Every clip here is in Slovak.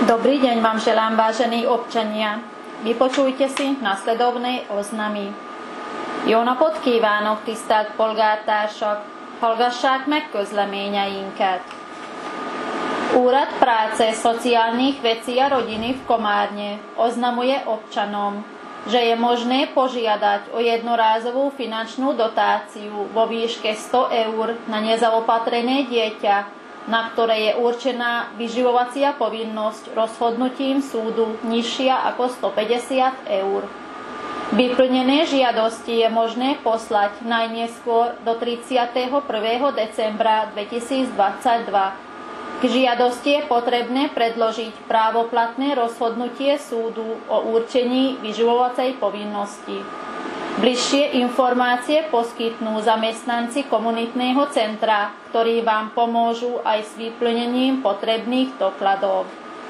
Dobrý deň vám želám, vážení občania. Vypočujte si nasledovné oznamy. Jó napot kívánok, tisztelt polgártársak! Hallgassák meg közleményeinket. Úrad práce, sociálnych vecí a rodiny v Komárne oznamuje občanom, že je možné požiadať o jednorázovú finančnú dotáciu vo výške 100 eur na nezaopatrené dieťa, na ktoré je určená vyživovacia povinnosť rozhodnutím súdu nižšia ako 150 eur. Vyplnené žiadosti je možné poslať najneskôr do 31. decembra 2022. K žiadosti je potrebné predložiť právoplatné rozhodnutie súdu o určení vyživovacej povinnosti. Bližšie informácie poskytnú zamestnanci komunitného centra, ktorí vám pomôžu aj s vyplnením potrebných dokladov.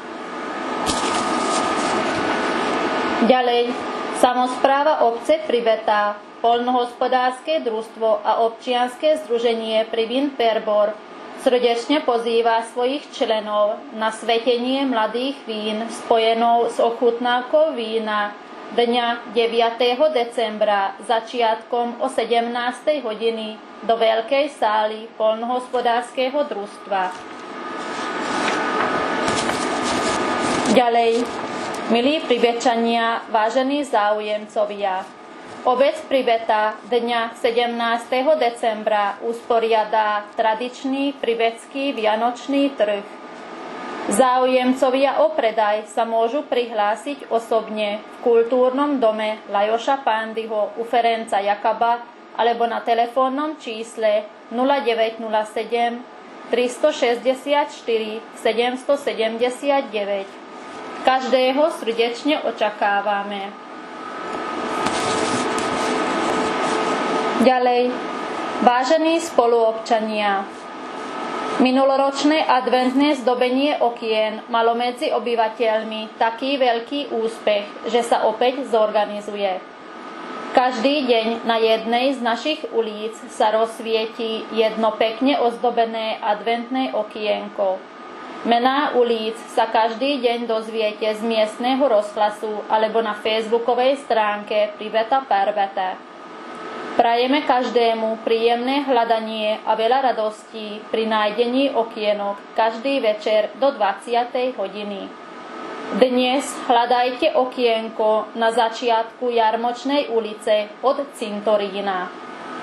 Ďalej, samospráva obce Pribeta, poľnohospodárske družstvo a občianske združenie Pribin Perbor srdečne pozýva svojich členov na svetenie mladých vín spojenou s ochutnávkou vína dňa 9. decembra začiatkom o 17. hodiny do veľkej sály poľnohospodárskeho družstva. Ďalej, milí Pribečania, vážení záujemcovia, obec Pribeta dňa 17. decembra usporiadá tradičný pribecký vianočný trh. Záujemcovia o predaj sa môžu prihlásiť osobne v kultúrnom dome Lajoša Pandyho u Ferenca Jakaba alebo na telefónnom čísle 0907 364 779. Každého srdečne očakávame. Ďalej, vážení spoluobčania, minuloročné adventné zdobenie okien malo medzi obyvateľmi taký veľký úspech, že sa opäť zorganizuje. Každý deň na jednej z našich ulic sa rozsvietí jedno pekne ozdobené adventné okienko. Mená ulic sa každý deň dozviete z miestneho rozhlasu alebo na facebookovej stránke Pribeta Perbete. Prajeme každému príjemné hľadanie a veľa radostí pri nájdení okienok každý večer do 20. hodiny. Dnes hľadajte okienko na začiatku Jarmočnej ulice od cintorína.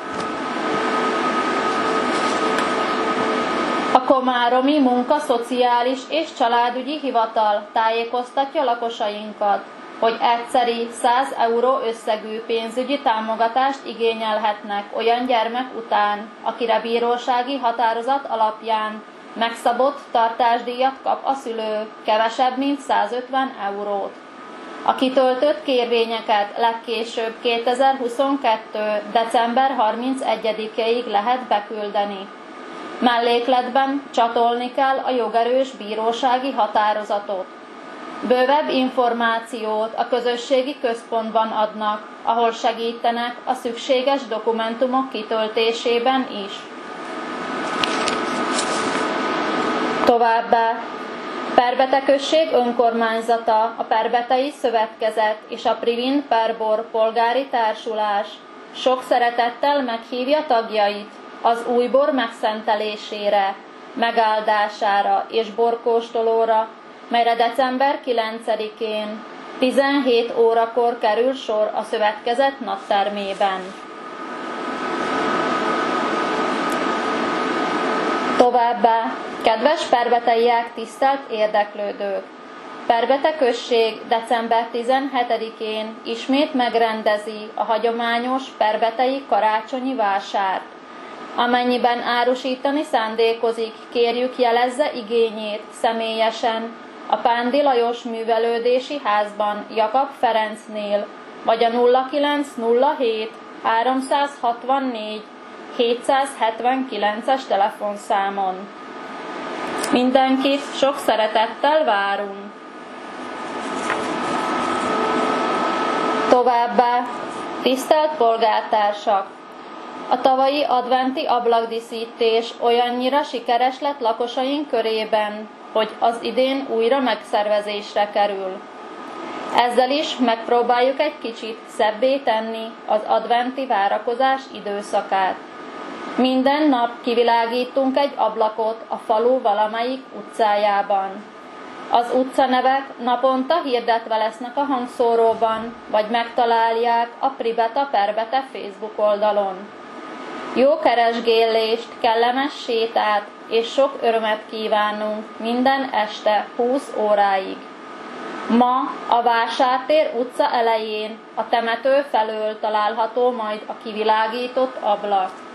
A komáromi munka szociális és családügyi hivatal tájékoztatja lakosainkat, hogy egyszeri 100 euró összegű pénzügyi támogatást igényelhetnek olyan gyermek után, akire bírósági határozat alapján megszabott tartásdíjat kap a szülő, kevesebb mint 150 eurót. A kitöltött kérvényeket legkésőbb 2022. december 31-ig lehet beküldeni. Mellékletben csatolni kell a jogerős bírósági határozatot. Bővebb információt a közösségi központban adnak, ahol segítenek a szükséges dokumentumok kitöltésében is. Továbbá Perbete község önkormányzata, a Perbetei Szövetkezet és a Pribin Perbor polgári társulás sok szeretettel meghívja tagjait az új bor megszentelésére, megáldására és borkóstolóra, melyre december 9-én 17 órakor kerül sor a szövetkezet naptermében. Továbbá, kedves perbeteiek, tisztelt érdeklődők! Perbete község december 17-én ismét megrendezi a hagyományos perbetei karácsonyi vásárt. Amennyiben árusítani szándékozik, kérjük jelezze igényét személyesen a Pándy Lajos Művelődési Házban Jakab Ferencnél, vagy a 0907 364 779-es telefonszámon. Mindenkit sok szeretettel várunk! Továbbá, tisztelt polgártársak! A tavalyi adventi ablakdíszítés olyannyira sikeres lett lakosaink körében, hogy az idén újra megszervezésre kerül. Ezzel is megpróbáljuk egy kicsit szebbé tenni az adventi várakozás időszakát. Minden nap kivilágítunk egy ablakot a falu valamelyik utcájában. Az utcanevek naponta hirdetve lesznek a hangszóróban, vagy megtalálják a Pribeta Perbete Facebook oldalon. Jó keresgélést, kellemes sétát és sok örömet kívánunk minden este 20 óráig. Ma a Vásártér utca elején, a temető felől található majd a kivilágított ablak.